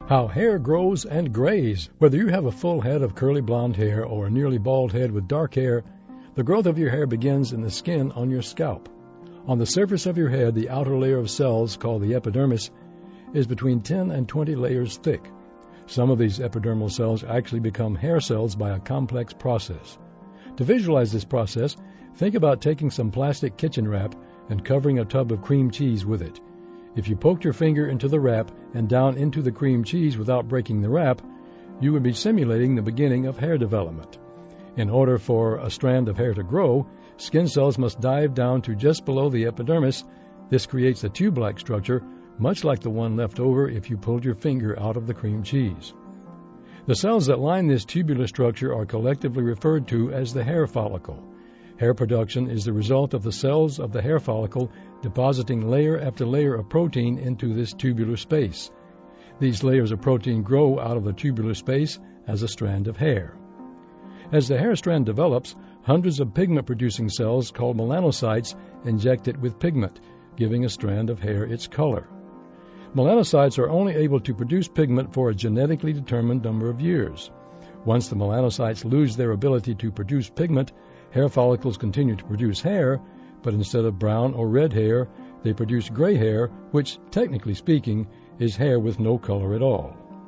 How hair grows and grays. Whether you have a full head of curly blonde hair or a nearly bald head with dark hair, the growth of your hair begins in the skin on your scalp. On the surface of your head, the outer layer of cells, called the epidermis, is between 10 and 20 layers thick. Some of these epidermal cells actually become hair cells by a complex process. To visualize this process, think about taking some plastic kitchen wrap and covering a tub of cream cheese with it. If you poked your finger into the wrap and down into the cream cheese without breaking the wrap, you would be simulating the beginning of hair development. In order for a strand of hair to grow, skin cells must dive down to just below the epidermis. This creates a tube-like structure, much like the one left over if you pulled your finger out of the cream cheese. The cells that line this tubular structure are collectively referred to as the hair follicle. Hair production is the result of the cells of the hair follicle depositing layer after layer of protein into this tubular space. These layers of protein grow out of the tubular space as a strand of hair. As the hair strand develops, hundreds of pigment-producing cells called melanocytes inject it with pigment, giving a strand of hair its color. Melanocytes are only able to produce pigment for a genetically determined number of years. Once the melanocytes lose their ability to produce pigment, hair follicles continue to produce hair, but instead of brown or red hair, they produce gray hair, which, technically speaking, is hair with no color at all.